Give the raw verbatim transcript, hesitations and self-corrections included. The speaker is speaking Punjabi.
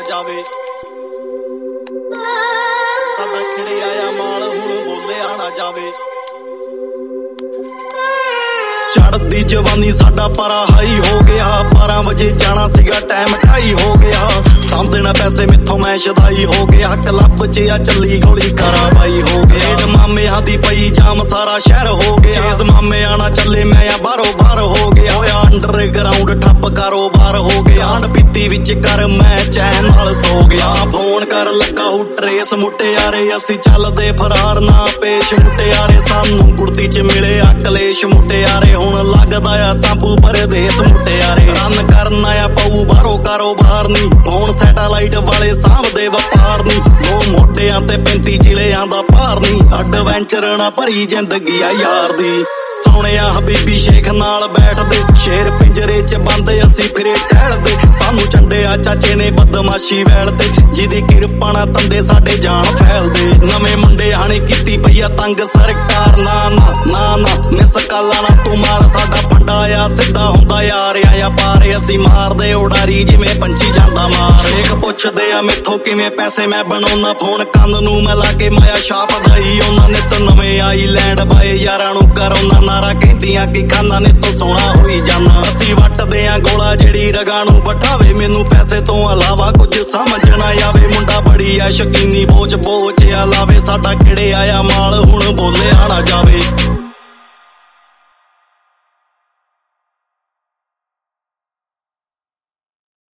ਜਾਵੇ। ਸਾਡਾ ਖਿੜੇ ਆਇਆ ਮਾਲ ਹੁਣ ਬੋਲਿਆ ਨਾ ਜਾਵੇ। ਚੜਦੀ ਜਵਾਨੀ ਸਾਡਾ ਪਾਰਾ ਹਾਈ ਹੋ ਗਿਆ। ਬਾਰਾਂ ਵਜੇ ਜਾਣਾ ਸੀਗਾ ਟਾਈਮ ਢਾਈ ਹੋ ਗਿਆ। ਸਾਂਭਦੇ ਨਾ ਪੈਸੇ ਮੈਥੋਂ ਮੈਂ ਸ਼ਦਾਈ ਹੋ ਗਿਆ। ਕਲੱਬ ਚ ਆ ਚੱਲੀ ਗੋਲੀ ਕਾਰਾਬਾਈ ਹੋ ਗਿਆ। ਮਾਮਿਆਂ ਦੀ ਪਈ ਜਾਮ ਸਾਰਾ ਸ਼ਹਿਰ ਹੋ ਗਿਆ। ਇਸ ਮਾਮਿਆਂ ਨਾਲ ਚੱਲੇ ਮੈਂ ਆ ਬਾਹਰੋਂ ਬਾਹਰ ਹੋ ਗਿਆ। ਹੋਇਆ ਅੰਡਰਗਰਾਉਂਡ ਠੱਪ ਕਾਰੋਬਾਰ ਹੋ ਗਿਆ। ਪੀਤੀ ਵਿੱਚ ਕਰ ਮੈਂ ਚੈਨ ਨਾਲ ਸੋ ਗਿਆ। ਫੋਨ ਕਰ ਲੱਗਾ ਹੂ ਟਰੇਸ ਮੁਟਿਆਰੇ ਅਸੀਂ ਚੱਲਦੇ ਫਰਾਰ ਨਾ ਪੇਸ਼ ਮੁਟਿਆਰੇ। ਸਾਨੂੰ ਗੁਰਦੀ ਚ ਮਿਲੇ ਆ ਕਲੇਸ਼ ਮੁਟਿਆਰੇ। ਹੁਣ ਲੱਗਦਾ ਆ ਸਾਬੂ ਪਰਦੇਸ ਮੁਟਿਆਰੇ। ਰਨ ਕਰਨਾ ਆ ਪਊ ਬਾਹਰੋਂ ਕਾਰੋਬਾਰ ਨੀ। ਫੋਨ ਸੈਟੇਲਾਈਟ ਵਾਲੇ ਸਾਂਭਦੇ ਵਪਾਰ ਨੀ। ਦੋ ਮੋਢਿਆਂ ਤੇ ਪੈਂਤੀ ਜ਼ਿਲ੍ਹਿਆਂ ਦਾ ਭਾਰ ਨੀ। ਐਡਵੈਂਚਰ ਨਾ ਭਰੀ ਜ਼ਿੰਦਗੀ ਆ ਯਾਰ ਦੀ। ਸੋਹਣਿਆ ਹਬੀਬੀ ਸ਼ੇਖ ਨਾਲ ਬੈਠਦੇ। ਸ਼ੇਰ ਪਿੰਜਰੇ ਚ ਬੰਦ ਅਸੀਂ ਫਿਰੇ ਟਹਿਲਦੇ। ਸਾਨੂੰ ਚੰਡਿਆ ਚਾਚੇ ਨੇ ਬਦਮਾਸ਼ੀ ਵੈਲਦੇ। ਜਿਹਦੀ ਕਿਰਪਾ ਨਾਲ ਤੰਦੇ ਸਾਡੇ ਜਾਨ ਫੈਲਦੇ। ਨਵੇਂ ਮੁੰਡੇ ਹਾਣੀ ਕੀਤੀ ਪਈ ਆ ਤੰਗ ਸਰਕਾਰ। ਨਾ ਨਾ ਨਾ ਨਾ ਮਿਸ ਕਾਲਾ ਨਾ ਤੂੰ ਮਾਰ ਸਾਡਾ ਪੰਡਾ ਆ ਸਿੱਧਾ ਹੁੰਦਾ ਯਾਰ ਆਇਆ ਪਾਰੇ। ਅਸੀਂ ਮਾਰਦੇ ਉਡਾਰੀ ਜਿਵੇਂ ਪੰਛੀ ਜਾਂਦਾ ਮਾਰ। ਦੇਖ ਪੁੱਛਦੇ ਆ ਮੈਥੋਂ ਕਿਵੇਂ ਪੈਸੇ ਮੈਂ ਬਣਾਉਣਾ। ਫੋਨ ਕੰਨ ਨੂੰ ਮੈਂ ਲਾ ਕੇ ਮਾਇਆ ਛਾਪਦਾ ਹੀ ਉਹਨਾਂ। ਨਿੱਤ ਨਵੇਂ ਆਈਲੈਂਡ ਬਾਏ ਯਾਰਾਂ ਨੂੰ ਕਰਾਉਣਾ ਨਾਰਾ। ਕਹਿੰਦੀਆਂ ਕਿ ਖਾਨਾ ਨੇ ਤੋਂ ਸੋਹਣਾ ਹੋਈ ਜਾਣਾ। ਅਸੀਂ ਵੱਟਦੇ ਆ ਗੋਲਾ ਜਿਹੜੀ ਰਗਾ ਨੂੰ ਬਠਾਵੇ। ਮੈਨੂੰ ਪੈਸੇ ਤੋਂ ਇਲਾਵਾ ਕੁਝ ਸਮਝ ਨਾ ਆਵੇ। ਮੁੰਡਾ ਬੜੀ ਆ ਸ਼ਕੀਨੀ ਬੋਝ ਬੋਝ ਆ ਲਾਵੇ। ਸਾਡਾ ਕਿਹੜੇ ਆਇਆ ਮਾਲ ਹੁਣ ਬੋਲਿਆ ਨਾ ਜਾਵੇ।